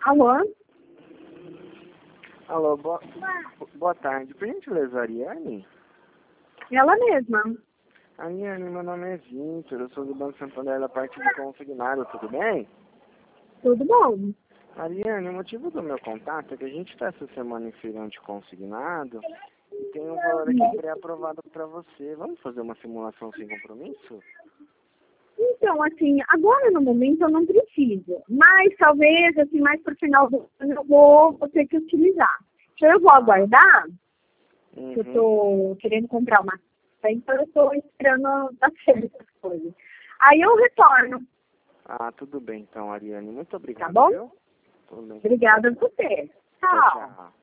Alô? Alô, boa tarde. Por gentileza, Ariane? Ela mesma. Ariane, meu nome é Vitor, eu sou do Banco Santander da parte de consignado, tudo bem? Tudo bom? Ariane, o motivo do meu contato é que a gente está essa semana em feirão de consignado e tem um valor aqui pré-aprovado para você. Vamos fazer uma simulação sem compromisso? Então, assim, agora no momento eu não preciso. Mas talvez, assim, mais pro final do ano eu vou ter que utilizar. Então eu vou aguardar, que eu tô querendo comprar uma coisa, então eu tô esperando dar certo as coisas. Aí eu retorno. Ah, tudo bem então, Ariane. Muito obrigado, Tá bom? viu? Tudo bem. Obrigada a você. Tchau, Tchau. tchau.